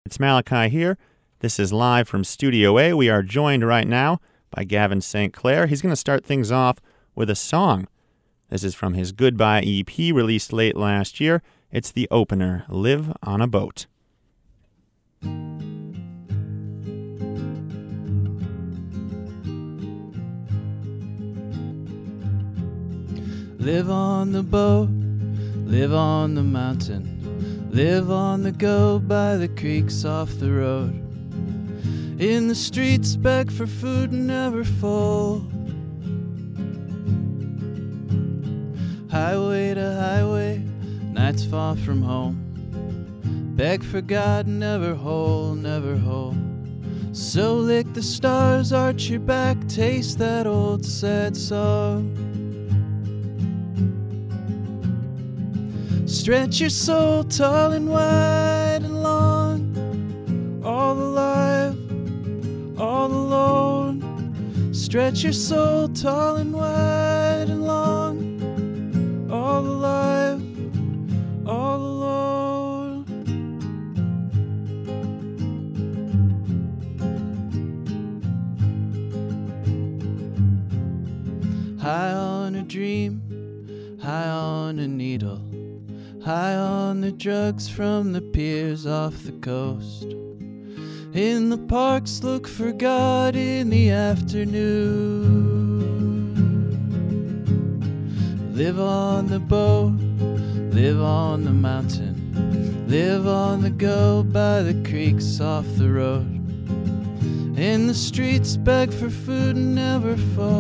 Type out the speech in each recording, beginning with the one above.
It's Malachi here. This is live from Studio A. We are joined right now by Gavin St. Clair. He's going to start things off with a song. This is from his Goodbye EP released late last year. It's the opener, Live on a Boat. Live on the boat, live on the mountain, live on the go by the creeks off the road. In the streets beg for food and never full. Highway to highway, nights far from home. Beg for God, never whole, never whole. So lick the stars, arch your back, taste that old sad song. Stretch your soul tall and wide and long, all alive, all alone. Stretch your soul tall and wide and long, all alive, all alone. High on a dream, high on a needle, high on the drugs from the piers off the coast. In the parks, look for God in the afternoon. Live on the boat, live on the mountain, live on the go by the creeks off the road. In the streets, beg for food and never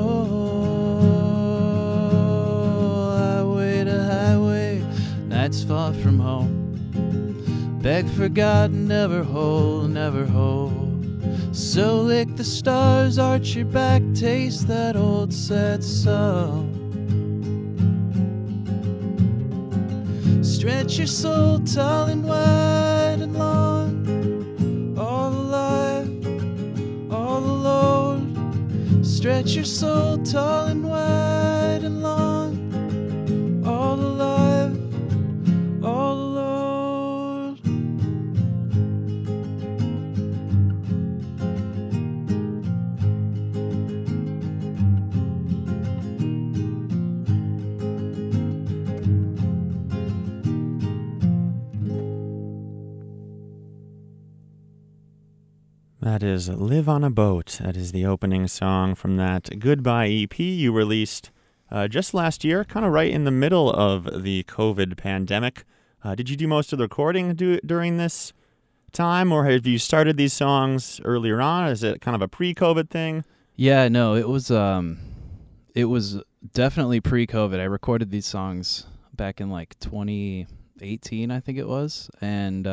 fall. Highway to highway, nights far from home. Beg for God, never whole, never whole. So lick the stars, arch your back, taste that old sad song. Stretch your soul tall and wide and long, all alive, all alone. Stretch your soul tall and wide and long, all alive, all alone. That is Live on a Boat. That is the opening song from that Goodbye EP you released just last year, kind of right in the middle of the COVID pandemic. Did you do most of the recording during this time, or have you started these songs earlier on? Is it kind of a pre-COVID thing? Yeah, no, it was definitely pre-COVID. I recorded these songs back in like 2018, I think it was, and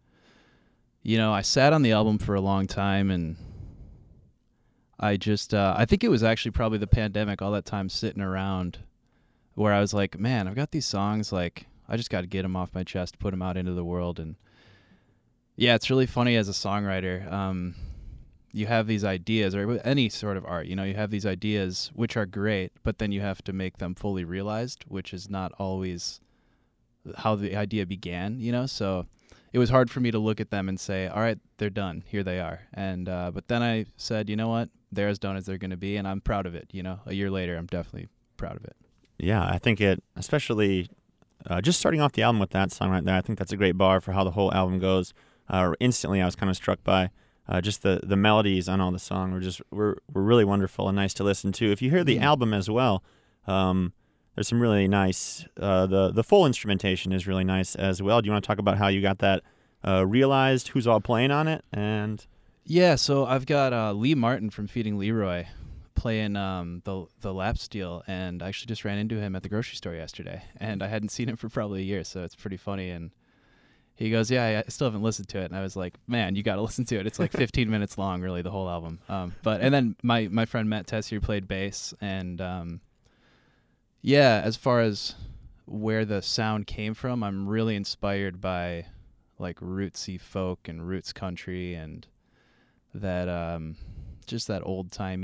I sat on the album for a long time, and I just, I think it was actually probably the pandemic, all that time sitting around, where I was like, man, I've got these songs, like, I just got to get them off my chest, put them out into the world. And yeah, it's really funny as a songwriter. You have these ideas, or any sort of art, you have these ideas, which are great, but then you have to make them fully realized, which is not always how the idea began, so it was hard for me to look at them and say, all right, they're done. Here they are. And but then I said, you know what? They're as done as they're going to be, and I'm proud of it. A year later, I'm definitely proud of it. Yeah, I think it, especially just starting off the album with that song right there, I think that's a great bar for how the whole album goes. Instantly, I was kind of struck by just the melodies on all the songs were really wonderful and nice to listen to. If you hear the album as well, there's some really nice, the full instrumentation is really nice as well. Do you want to talk about how you got that realized, who's all playing on it? And yeah, so I've got Lee Martin from Feeding Leroy playing the lap steel, and I actually just ran into him at the grocery store yesterday, and I hadn't seen him for probably a year, so it's pretty funny. And he goes, yeah, I still haven't listened to it. And I was like, man, you got to listen to it. It's like 15 minutes long, really, the whole album. And then my friend Matt Tessier played bass, and yeah, as far as where the sound came from, I'm really inspired by like rootsy folk and roots country, and that just that old time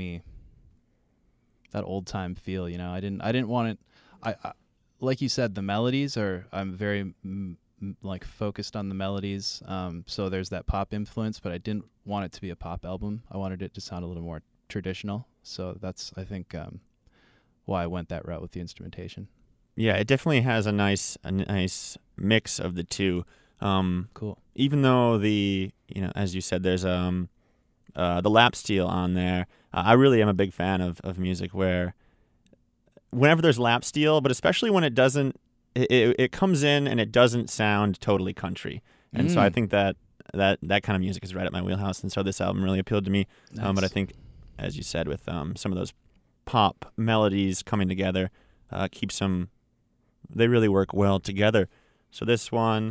feel. I didn't want it. I like you said, the melodies are. I'm very like focused on the melodies. So there's that pop influence, but I didn't want it to be a pop album. I wanted it to sound a little more traditional. So that's, I think, why I went that route with the instrumentation. Yeah, it definitely has a nice mix of the two. Cool. Even though as you said, there's the lap steel on there. I really am a big fan of music where whenever there's lap steel, but especially when it doesn't, it comes in and it doesn't sound totally country. And so I think that kind of music is right up my wheelhouse. And so this album really appealed to me. Nice. But I think, as you said, with some of those pop melodies coming together, keeps them, they really work well together. So this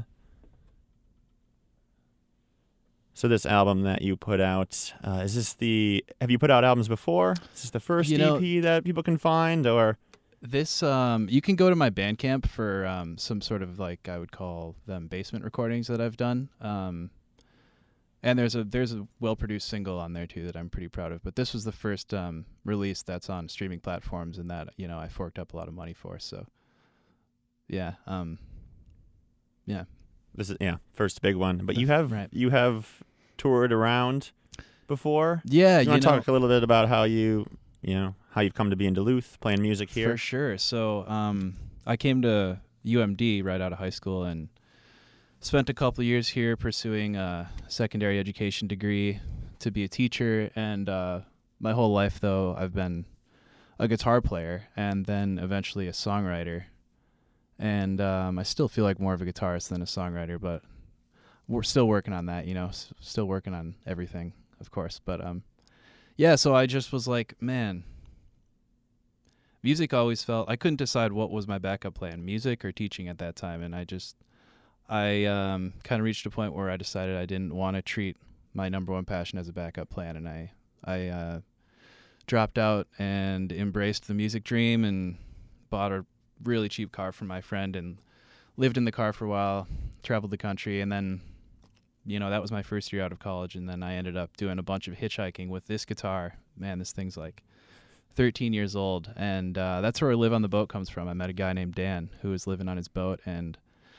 album that you put out, have you put out albums before? Is this the first EP that people can find, or? This, you can go to my Bandcamp for some sort of, like, I would call them basement recordings that I've done. And there's a well-produced single on there too that I'm pretty proud of. But this was the first release that's on streaming platforms, and that I forked up a lot of money for. So, yeah, yeah. This is first big one. But you have toured around before. Yeah, you want to talk a little bit about how how you've come to be in Duluth playing music here? For sure. So I came to UMD right out of high school and spent a couple of years here pursuing a secondary education degree to be a teacher. And my whole life, though, I've been a guitar player and then eventually a songwriter. And I still feel like more of a guitarist than a songwriter, but we're still working on that, still working on everything, of course. But yeah, so I just was like, man, music always felt, I couldn't decide what was my backup plan, music or teaching at that time. And I kind of reached a point where I decided I didn't want to treat my number one passion as a backup plan. And I dropped out and embraced the music dream and bought a really cheap car from my friend and lived in the car for a while, traveled the country. And then, that was my first year out of college. And then I ended up doing a bunch of hitchhiking with this guitar. Man, this thing's like 13 years old. And that's where Live on the Boat comes from. I met a guy named Dan who was living on his boat. And,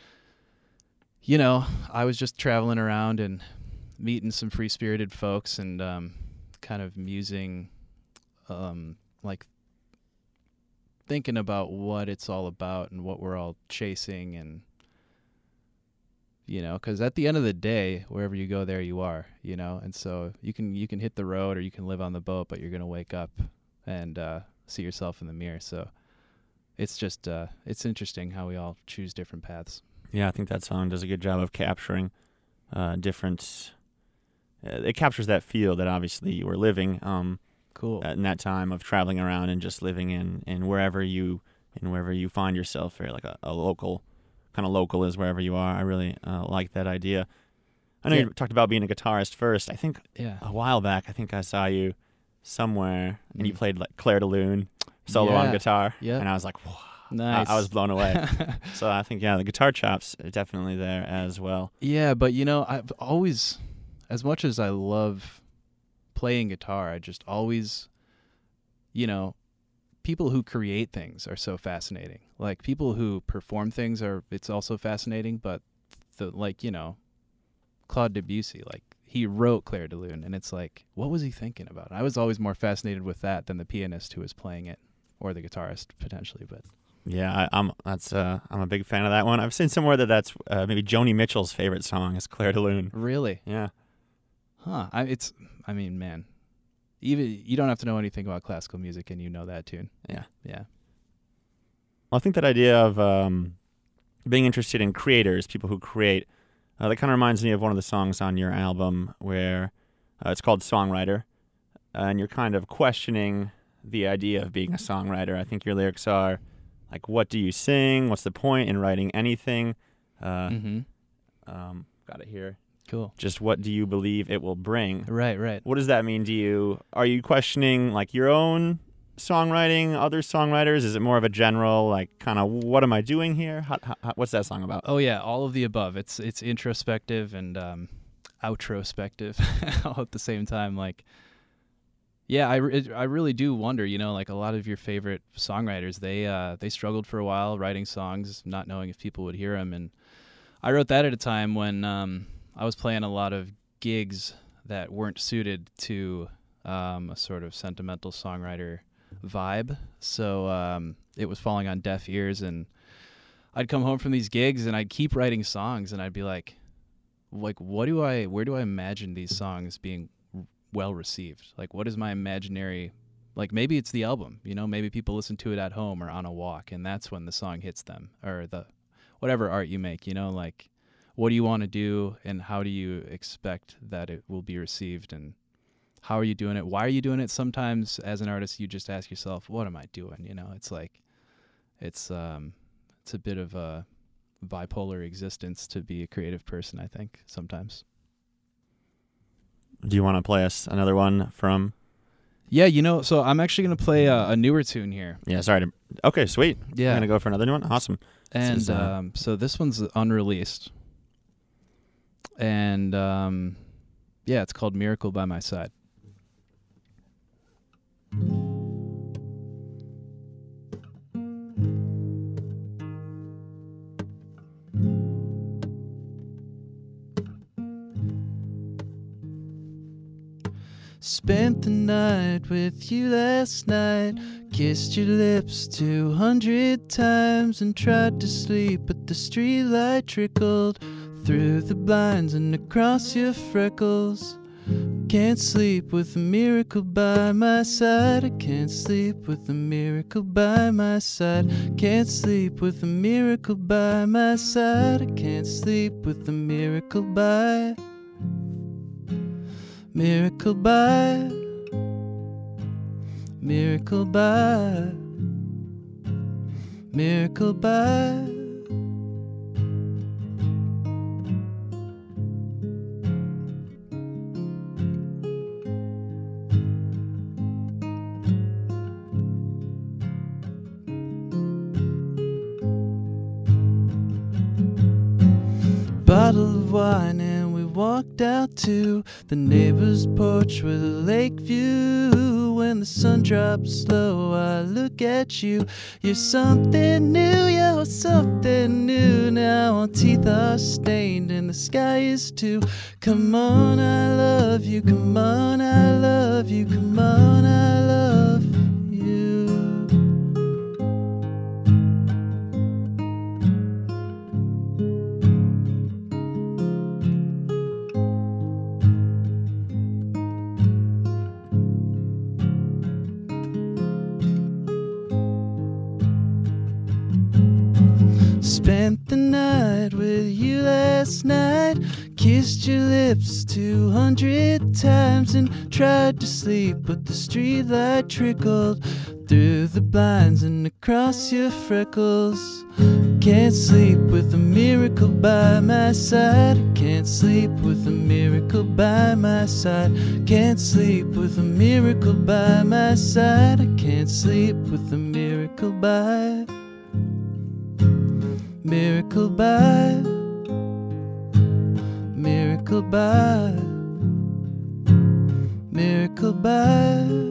I was just traveling around and meeting some free-spirited folks and kind of musing, like thinking about what it's all about and what we're all chasing. And, because at the end of the day, wherever you go, there you are, and so you can hit the road or you can live on the boat, but you're going to wake up and see yourself in the mirror. So it's just, it's interesting how we all choose different paths. Yeah, I think that song does a good job of capturing different. It captures that feel that obviously you were living. Cool. In that time of traveling around and just living in wherever you find yourself, or like a local, kind of local is wherever you are. I really like that idea. I know you talked about being a guitarist first. I think a while back, I think I saw you somewhere and you played like Claire de Lune solo on guitar. Yeah. And I was like, whoa. Nice. I was blown away. So I think, the guitar chops are definitely there as well. Yeah, but I've always, as much as I love playing guitar, I just always, people who create things are so fascinating. Like people who perform things it's also fascinating, but Claude Debussy, like he wrote Claire de Lune, and it's like, what was he thinking about? I was always more fascinated with that than the pianist who was playing it, or the guitarist potentially, but. Yeah, I'm a big fan of that one. I've seen somewhere that's maybe Joni Mitchell's favorite song is Claire de Lune. Really? Yeah. Huh. Man, even you don't have to know anything about classical music and you know that tune. Yeah. Yeah. Well, I think that idea of being interested in creators, people who create, that kind of reminds me of one of the songs on your album where it's called Songwriter, and you're kind of questioning the idea of being a songwriter. I think your lyrics are like, what do you sing? What's the point in writing anything? Got it here. Cool. Just what do you believe it will bring? Right. What does that mean to you? Are you questioning like your own songwriting, other songwriters? Is it more of a general, like, kind of, what am I doing here? How, what's that song about? Oh yeah, all of the above. It's introspective and outrospective all at the same time. Like, yeah, I really do wonder, like a lot of your favorite songwriters, they struggled for a while writing songs, not knowing if people would hear them. And I wrote that at a time when I was playing a lot of gigs that weren't suited to a sort of sentimental songwriter vibe. So it was falling on deaf ears, and I'd come home from these gigs and I'd keep writing songs, and I'd be like where do I imagine these songs being well received? Like, what is my imaginary, like, maybe it's the album, you know, maybe people listen to it at home or on a walk, and that's when the song hits them, or the whatever art you make, you know, like, what do you want to do and how do you expect that it will be received, and how are you doing it? Why are you doing it? Sometimes as an artist, you just ask yourself, what am I doing? You know, it's like, it's a bit of a bipolar existence to be a creative person, I think, sometimes. Do you want to play us another one from? Yeah, you know, so I'm actually going to play a newer tune here. Yeah, sorry. Okay, sweet. Yeah. I'm going to go for another one? Awesome. And This is, so this one's unreleased. And yeah, it's called Miracle by My Side. Spent the night with you last night, kissed your lips 200 times, and tried to sleep, but the streetlight trickled through the blinds and across your freckles. Can't sleep with a miracle by my side. I can't sleep with a miracle by my side. Can't sleep with a miracle by my side. I can't sleep with a miracle by. Miracle by. Miracle by. Miracle by. Bottle of wine and we walked out to the neighbor's porch with a lake view. When the sun drops low, I look at you. You're something new, you're something new. Now our teeth are stained and the sky is too. Come on, I love you. Come on, I love you. Come on, I love you. Spent the night with you last night, kissed your lips 200 times, and tried to sleep, but the streetlight trickled through the blinds and across your freckles. Can't sleep with a miracle by my side. I can't sleep with a miracle by my side. Can't sleep with a miracle by my side. I can't sleep with a miracle by. Miracle by. Miracle by. Miracle by.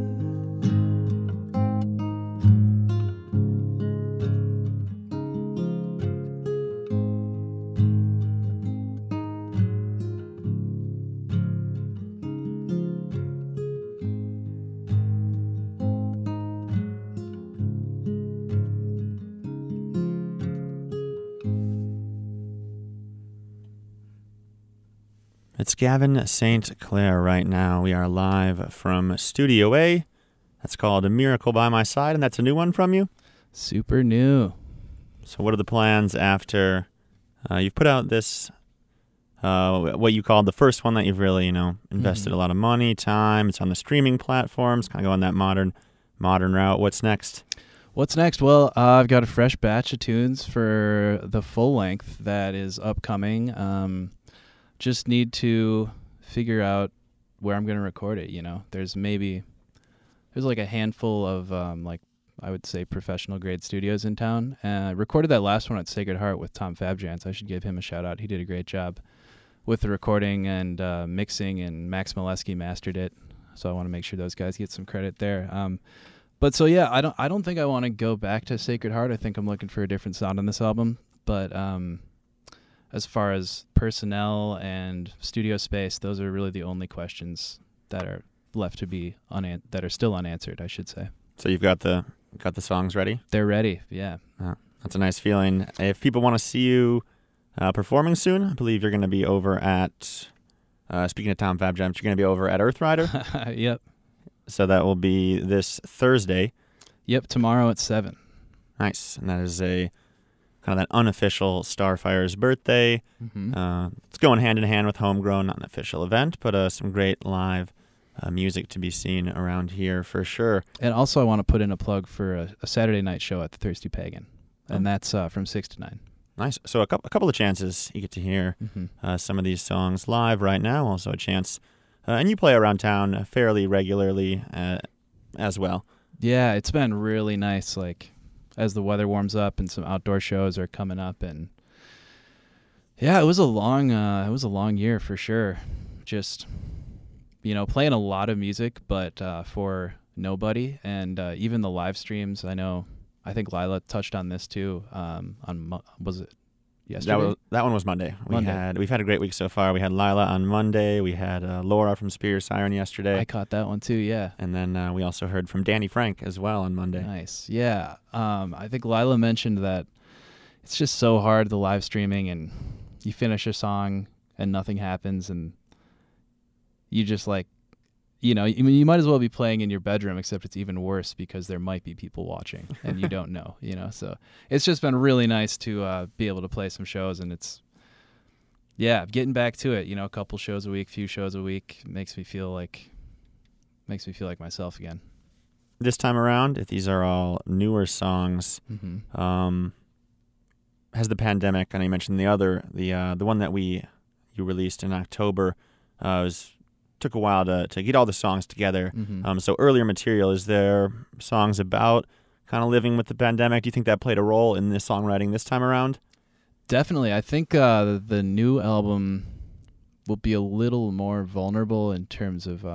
It's Gavin St. Clair right now. We are live from Studio A. That's called A Miracle by My Side, and that's a new one from you? Super new. So what are the plans after you've put out this, what you called the first one that you've really, invested a lot of money, time. It's on the streaming platforms, kind of going that modern route. What's next? What's next? Well, I've got a fresh batch of tunes for the full length that is upcoming. Just need to figure out where I'm going to record it, There's like a handful of, I would say professional grade studios in town. I recorded that last one at Sacred Heart with Tom Fabjans. I should give him a shout out. He did a great job with the recording and mixing, and Max Molesky mastered it. So I want to make sure those guys get some credit there. But so yeah, I don't think I want to go back to Sacred Heart. I think I'm looking for a different sound on this album. But as far as personnel and studio space, those are really the only questions that are left to be that are still unanswered, I should say. So you've got the songs ready? They're ready, yeah. That's a nice feeling. If people want to see you performing soon, I believe you're going to be over at, speaking of Tom Fab Jams, you're going to be over at Earthrider. Yep. So that will be this Thursday. Yep, tomorrow at 7. Nice. And that is a kind of that unofficial Starfire's birthday. Mm-hmm. It's going hand in hand with Homegrown, not an official event, but some great live music to be seen around here for sure. And also I want to put in a plug for a Saturday night show at the Thirsty Pagan, and that's from 6 to 9. Nice. So a couple of chances you get to hear some of these songs live right now. Also a chance, and you play around town fairly regularly as well. Yeah, it's been really nice. Like as the weather warms up and some outdoor shows are coming up, and yeah, it was a long year for sure. Just playing a lot of music, but for nobody, and even the live streams. I think Lila touched on this too. Was it yesterday? That one was Monday. Monday. We've had a great week so far. We had Lila on Monday. We had Laura from Superior Siren yesterday. I caught that one too. Yeah. And then we also heard from Danny Frank as well on Monday. Nice. Yeah. I think Lila mentioned that it's just so hard, the live streaming, and you finish a song and nothing happens, and you just you might as well be playing in your bedroom, except it's even worse because there might be people watching and you don't know, so it's just been really nice to be able to play some shows, and it's getting back to it, a couple shows a week, few shows a week makes me feel like myself again. This time around, if these are all newer songs, has the pandemic, and I mentioned the one that you released in October, took a while to get all the songs together. So earlier material, is there songs about kind of living with the pandemic? Do you think that played a role in the songwriting this time around? Definitely. I think the new album will be a little more vulnerable in terms of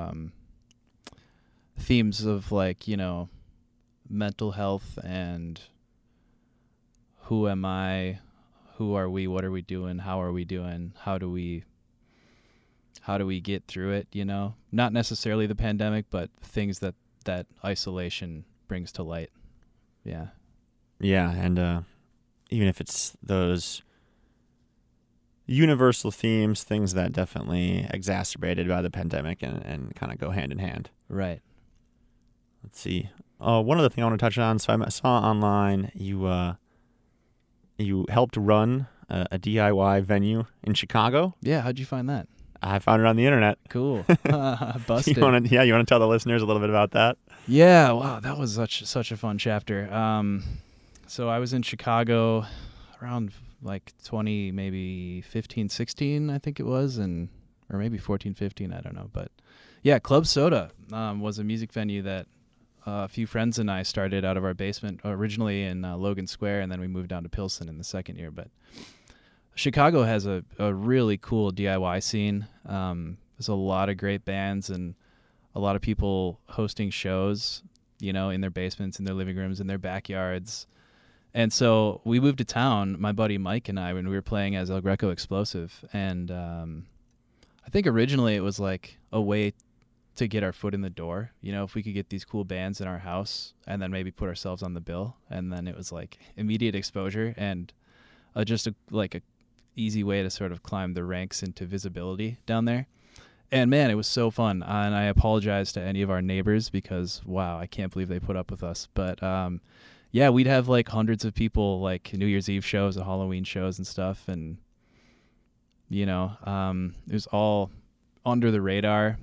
themes of mental health and who am I, who are we, what are we doing, how are we doing, how do we get through it, Not necessarily the pandemic, but things that isolation brings to light. Yeah. Yeah, and even if it's those universal themes, things that definitely exacerbated by the pandemic and kind of go hand in hand. Right. Let's see. One other thing I want to touch on. So I saw online you helped run a DIY venue in Chicago. Yeah, how'd you find that? I found it on the internet. Cool. Busted. You want to tell the listeners a little bit about that? Yeah, wow, that was such a fun chapter. So I was in Chicago around 20, maybe 15, 16, I think it was, or maybe 14, 15, I don't know. But yeah, Club Soda was a music venue that a few friends and I started out of our basement, originally in Logan Square, and then we moved down to Pilsen in the second year. But Chicago has a really cool DIY scene. There's a lot of great bands and a lot of people hosting shows, in their basements, in their living rooms, in their backyards. And so we moved to town, my buddy Mike and I, when we were playing as El Greco Explosive. And I think originally it was a way to get our foot in the door. If we could get these cool bands in our house and then maybe put ourselves on the bill. And then it was immediate exposure and just a easy way to sort of climb the ranks into visibility down there. And man, it was so fun. And I apologize to any of our neighbors because wow, I can't believe they put up with us. But yeah, we'd have hundreds of people, New Year's Eve shows and Halloween shows and stuff, and it was all under the radar.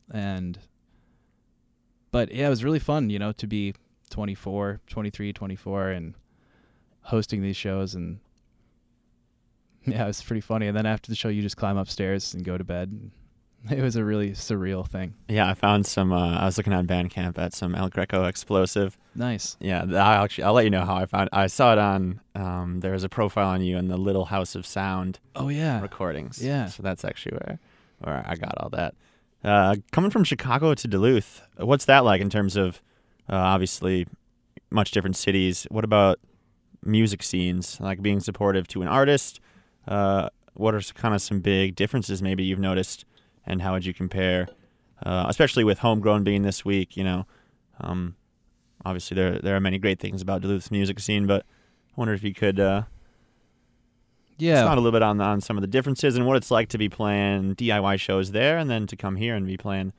But yeah, it was really fun, to be 23, 24 and hosting these shows. And yeah, it was pretty funny. And then after the show, you just climb upstairs and go to bed. It was a really surreal thing. Yeah, I found some, I was looking on Bandcamp at some El Greco Explosive. Nice. Yeah, I'll let you know how I saw it on, there's a profile on you in the Little House of Sound. Oh, yeah. Recordings. Yeah. So that's actually where I got all that. Coming from Chicago to Duluth, what's that like in terms of, obviously, much different cities? What about music scenes, being supportive to an artist what are kind of some big differences maybe you've noticed, and how would you compare, especially with Homegrown being this week? Obviously there are many great things about Duluth's music scene, but I wonder if you could expound a little bit on some of the differences and what it's like to be playing DIY shows there, and then to come here and be playing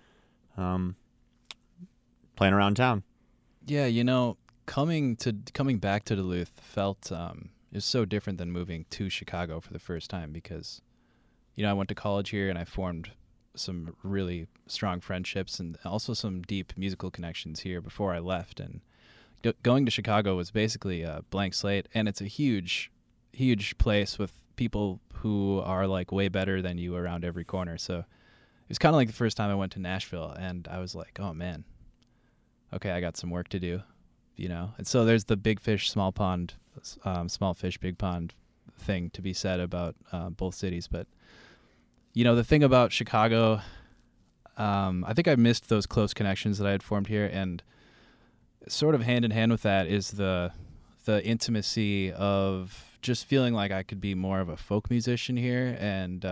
around town. Yeah, coming back to Duluth felt is so different than moving to Chicago for the first time, because I went to college here and I formed some really strong friendships and also some deep musical connections here before I left. And going to Chicago was basically a blank slate, and it's a huge place with people who are like way better than you around every corner. So it was kind of like the first time I went to Nashville, and I was like, oh man, okay, I got some work to do, And so there's the big fish, small pond, small fish, big pond thing to be said about both cities. But the thing about Chicago, I think I missed those close connections that I had formed here, and sort of hand in hand with that is the intimacy of just feeling like I could be more of a folk musician here. And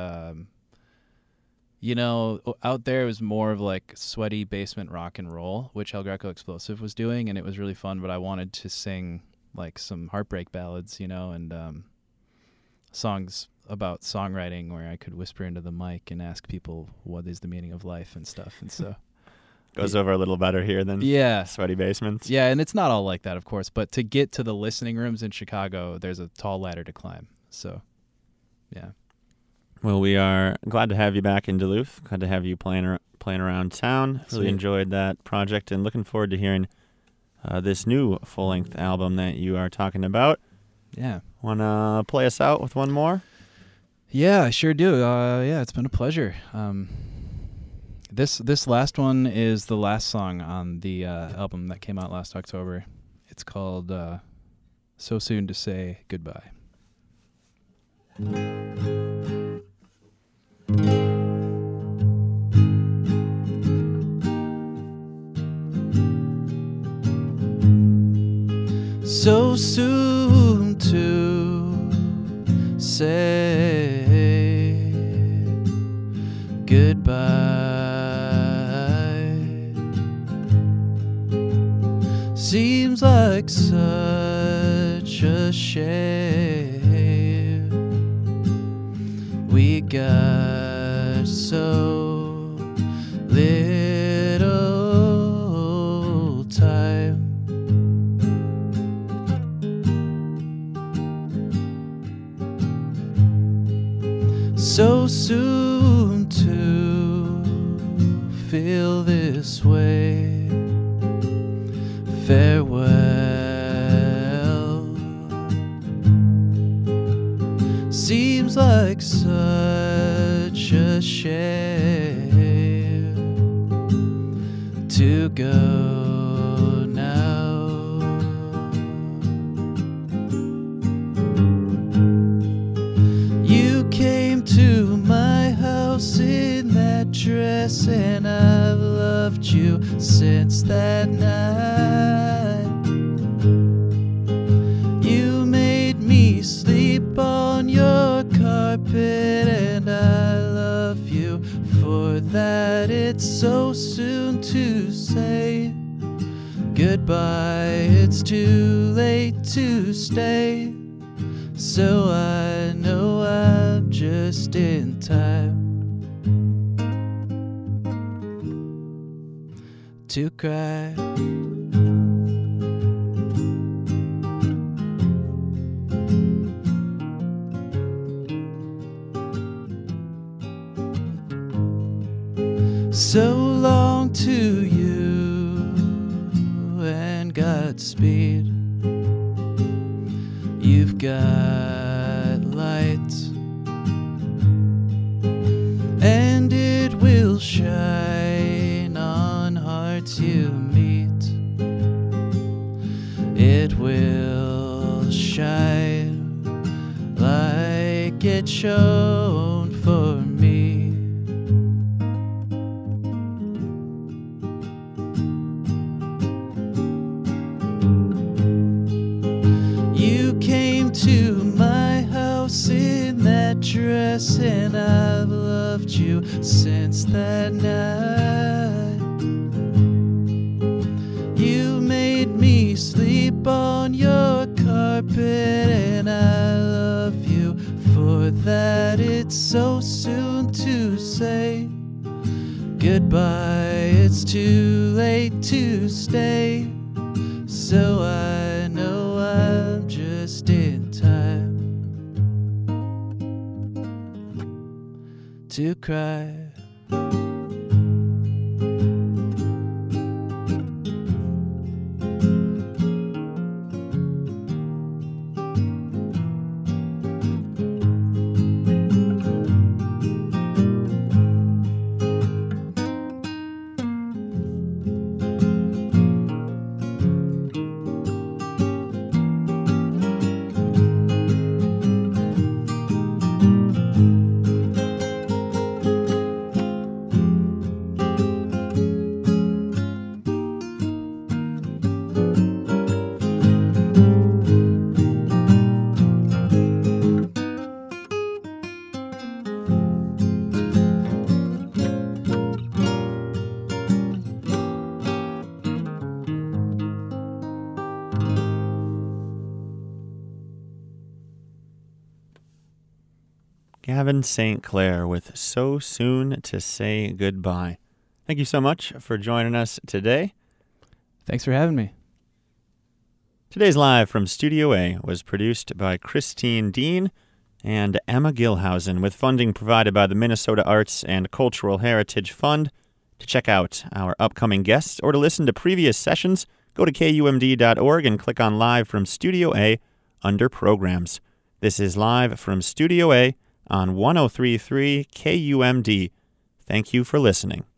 out there it was more of like sweaty basement rock and roll, which El Greco Explosive was doing, and it was really fun. But I wanted to sing like some heartbreak ballads, and songs about songwriting where I could whisper into the mic and ask people what is the meaning of life and stuff. And so goes over a little better here than sweaty basements. Yeah, and it's not all like that, of course, but to get to the listening rooms in Chicago, there's a tall ladder to climb. So, yeah. Well, we are glad to have you back in Duluth. Glad to have you playing around town. Really enjoyed that project, and looking forward to hearing this new full-length album that you are talking about. Yeah. Want to play us out with one more? Yeah, I sure do. It's been a pleasure. This last one is the last song on the album that came out last October. It's called So Soon to Say Goodbye. So soon to say goodbye. Seems like such a shame. We got so little time. So soon to feel this way. Farewell. Seems like such a shame to go now. You came to my house in that dress, and I've loved you since that night. You made me sleep on your carpet, and I love you for that. It's so soon to say goodbye. It's too late to stay, so I know I'm just in time to cry. So long to you and Godspeed. You've got light, and it will shine on hearts you meet. It will shine like it shone for me. You came to my house in that dress, yes, and I've loved you since that night. You made me sleep on your carpet, and I love you for that. It's so soon to say goodbye, it's too late to stay. So I know I'm just in time to cry. Gavin St. Clair with So Soon to Say Goodbye. Thank you so much for joining us today. Thanks for having me. Today's Live from Studio A was produced by Christine Dean and Emma Gilhausen, with funding provided by the Minnesota Arts and Cultural Heritage Fund. To check out our upcoming guests or to listen to previous sessions, go to kumd.org and click on Live from Studio A under Programs. This is Live from Studio A on 103.3 KUMD. Thank you for listening.